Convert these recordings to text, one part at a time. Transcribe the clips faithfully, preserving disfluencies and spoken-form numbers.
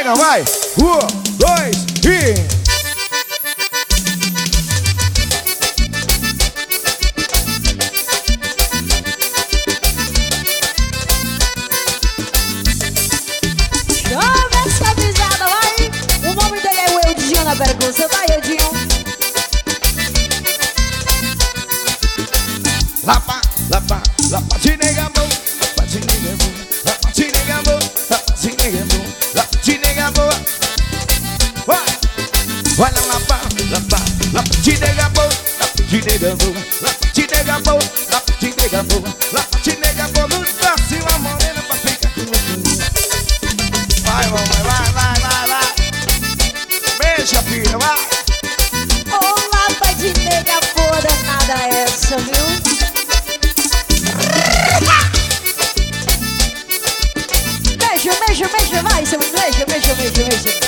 nega, vai. Um, dois e... Na pergunta, vai, Edinho. Lapa, lapa, lapa de nega boa, lapa de nega boa, lapa de nega boa, lapa de nega boa, lapa de nega boa. Vai, vai na lapa, lapa, lapa de nega boa, lapa de nega boa, lapa de nega boa, lapa de nega boa, lapa de nega boa. No próximo a morena pra ficar com você. Vai, mamãe, vai, vai, vai, vai. Beija, filha, vai. Ô, lapa de nega boa danada essa, viu? Beijo, beijo, beijo, vai, seu beijo, beijo, beijo, beijo.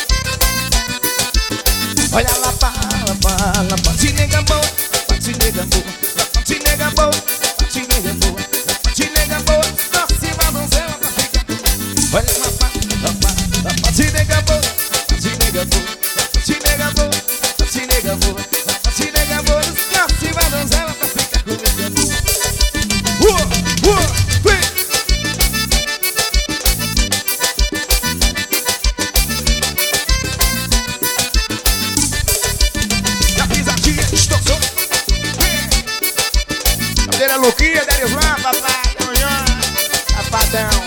Olha lá, lapa, lapa, lapa de nega boa, lapa de nega boa, lapa de nega boa, lapa de nega boa, lapa de nega boa. Próxima donzela pra ficar. Olha lá, lapa, lapa, lapa de nega boa, lapa de nega boa, lapa de nega boa, lapa de nega boa, lapa de nega boa. Próxima donzela pra ficar comigo. Uh, uh, vem. Cadeira louquinha, Derislan, papai, amanhã, safadão.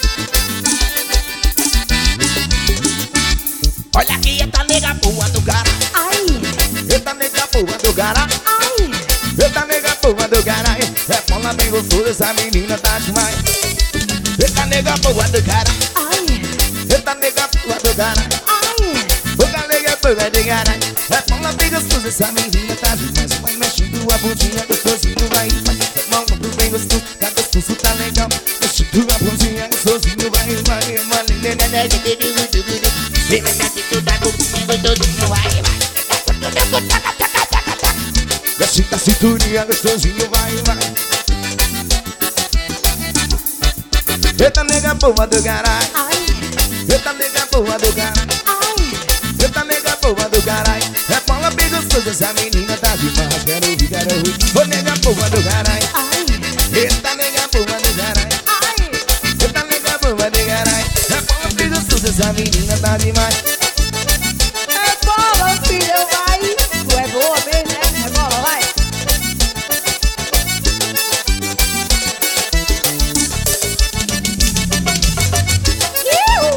Olha aqui, eita nega boa do cara. Ai, Eita nega boa do cara. ai. Eita nega boa do cara. É bola bem gostosa, essa menina tá demais. Eita nega boa do cara. Ai, Eita nega boa do cara. ai. Eita nega boa do cara. É bola bem gostosa, essa menina tá demais. Vai mexendo a bundinha, gostosinho, vai, vai. Bem gostoso, tá gostoso, tá legal. Deixa tua bundinha gostosinho, vai, vai, vai. Desce da cinturinha gostosinho, vai, vai. Eita nega boa do caralho. Ai, Eita nega boa do caralho. ai. Eita nega boa do caralho. É bola bem gostosa, essa menina tá demais. Quero ouvir, quero ouvir. Ô nega boa do caralho. Ai, Eita nega boa do caralho. ai. Eita nega boa de caralho. É bola bem gostosa, essa menina tá demais. É bola, filho, vai. Tu é boa mesmo, né? É bola, vai. Iu!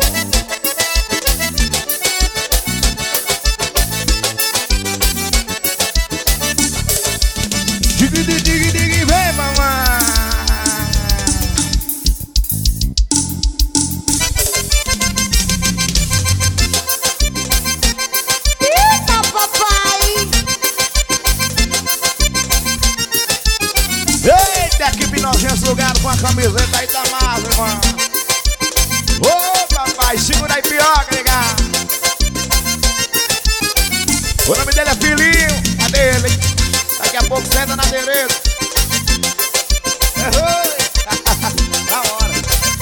Dig, dig, dig, dig, vem mamãe. Eita, papai. Eita, que pinochense lugar com a camiseta aí da massa, irmão. Ô papai, segura aí pioca, ligar. O nome dele é Filhinho, cadê ele, hein? Daqui a pouco senta na Tereza. Da hora.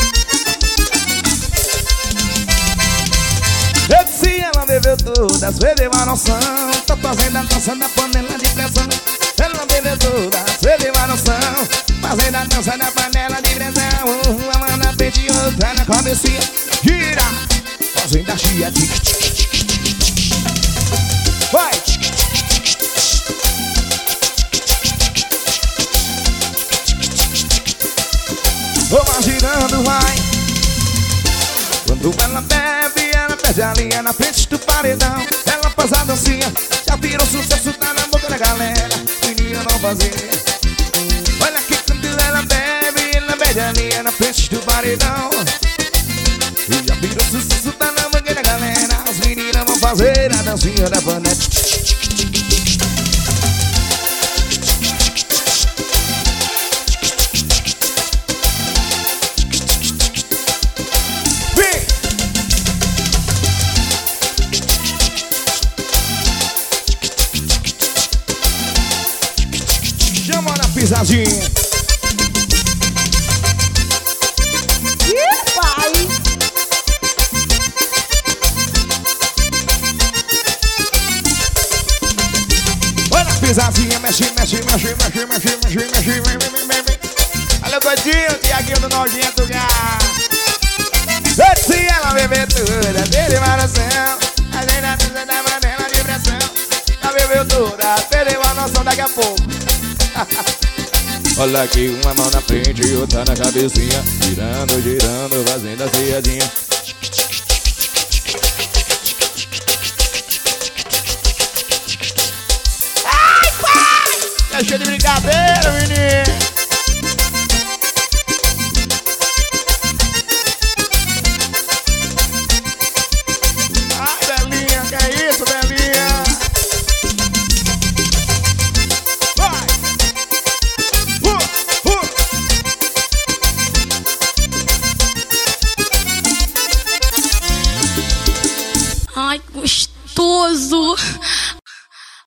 Eu disse, ela bebeu todas, perdeu a noção. Tô fazendo a dança da panela de pressão. Ela bebeu todas, perdeu a noção. Fazendo a dança da panela de pressão. Uma mão na frente e outra na cabecinha. Gira, fazendo a chia. Vai. Vou girando, vai. Quando ela bebe, ela perde a linha na frente do paredão. Ela faz a dancinha, já virou sucesso, tá na boca da galera. Menina não fazer. Olha que quando ela bebe, ela perde a linha na frente do paredão. E já virou sucesso, tá na boca da galera. As meninas vão fazer a dancinha da panete. Chama na pisadinha. Ih, pai. brisazinha, mexe, mexe, mexe, mexe, mexe, mexe, mexe, vem, vem, vem, vem. Olha o Godinho, o Tiaguinho do Nojento, gás. Se ela beber toda, perdeu a noção. A gente não precisa da panela de pressão. Ela bebeu toda, perdeu a noção daqui a pouco. Olha aqui, uma mão na frente e outra na cabecinha. Girando, girando, fazendo a ceiadinha. Ai, pai! Tá cheio de brincadeira, menino. Ai, gostoso!